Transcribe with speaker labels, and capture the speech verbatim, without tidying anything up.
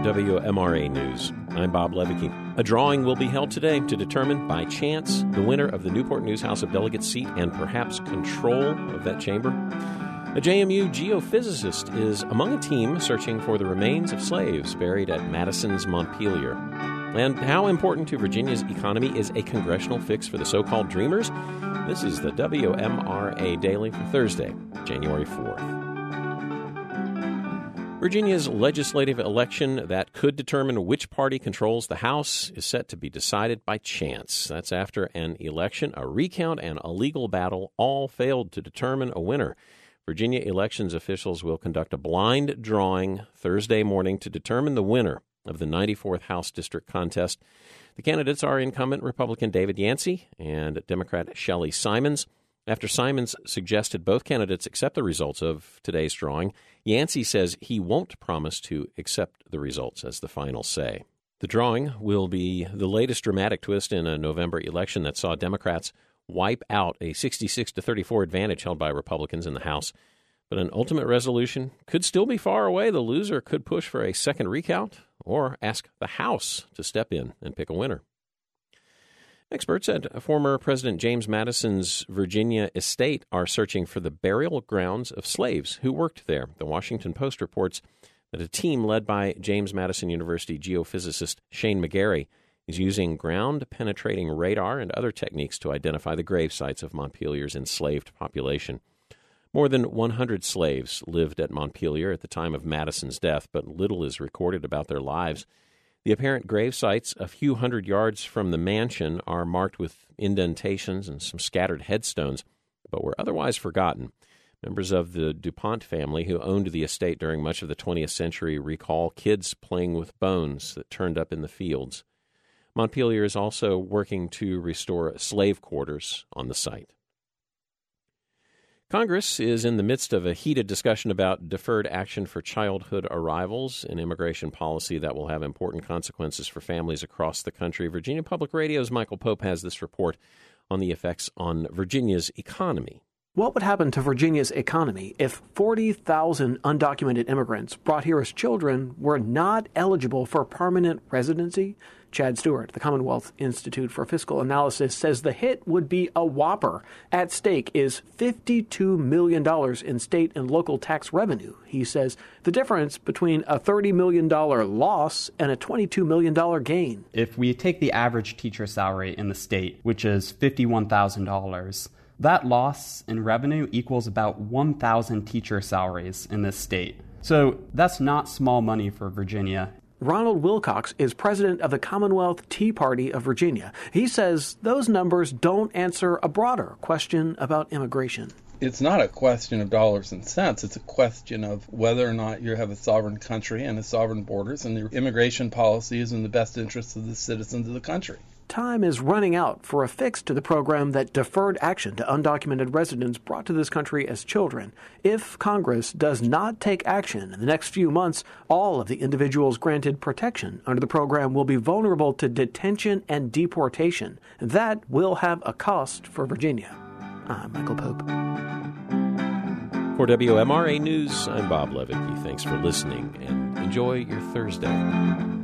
Speaker 1: W M R A News. I'm Bob Levicki. A drawing will be held today to determine, by chance, the winner of the Newport News House of Delegates seat and perhaps control of that chamber. A J M U geophysicist is among a team searching for the remains of slaves buried at Madison's Montpelier. And how important to Virginia's economy is a congressional fix for the so-called Dreamers? This is the W M R A Daily for Thursday, January fourth. Virginia's legislative election that could determine which party controls the House is set to be decided by chance. That's after an election, a recount, and a legal battle all failed to determine a winner. Virginia elections officials will conduct a blind drawing Thursday morning to determine the winner of the ninety-fourth House District contest. The candidates are incumbent Republican David Yancey and Democrat Shelley Simons. After Simons suggested both candidates accept the results of today's drawing, Yancey says he won't promise to accept the results as the final say. The drawing will be the latest dramatic twist in a November election that saw Democrats wipe out a sixty-six to thirty-four advantage held by Republicans in the House. But an ultimate resolution could still be far away. The loser could push for a second recount or ask the House to step in and pick a winner. Experts at former President James Madison's Virginia estate are searching for the burial grounds of slaves who worked there. The Washington Post reports that a team led by James Madison University geophysicist Shane McGarry is using ground-penetrating radar and other techniques to identify the grave sites of Montpelier's enslaved population. More than one hundred slaves lived at Montpelier at the time of Madison's death, but little is recorded about their lives. The apparent grave sites a few hundred yards from the mansion are marked with indentations and some scattered headstones, but were otherwise forgotten. Members of the DuPont family who owned the estate during much of the twentieth century recall kids playing with bones that turned up in the fields. Montpelier is also working to restore slave quarters on the site. Congress is in the midst of a heated discussion about deferred action for childhood arrivals, an immigration policy that will have important consequences for families across the country. Virginia Public Radio's Michael Pope has this report on the effects on Virginia's economy.
Speaker 2: What would happen to Virginia's economy if forty thousand undocumented immigrants brought here as children were not eligible for permanent residency? Chad Stewart, the Commonwealth Institute for Fiscal Analysis, says the hit would be a whopper. At stake is fifty-two million dollars in state and local tax revenue. He says the difference between a thirty million dollars loss and a twenty-two million dollars gain.
Speaker 3: If we take the average teacher salary in the state, which is fifty-one thousand dollars, that loss in revenue equals about one thousand teacher salaries in this state. So that's not small money for Virginia.
Speaker 2: Ronald Wilcox is president of the Commonwealth Tea Party of Virginia. He says those numbers don't answer a broader question about immigration.
Speaker 4: It's not a question of dollars and cents. It's a question of whether or not you have a sovereign country and a sovereign borders, and your immigration policy is in the best interests of the citizens of the country.
Speaker 2: Time is running out for a fix to the program that deferred action to undocumented residents brought to this country as children. If Congress does not take action in the next few months, all of the individuals granted protection under the program will be vulnerable to detention and deportation. That will have a cost for Virginia. I'm Michael Pope.
Speaker 1: For W M R A News, I'm Bob Levicki. Thanks for listening, and enjoy your Thursday.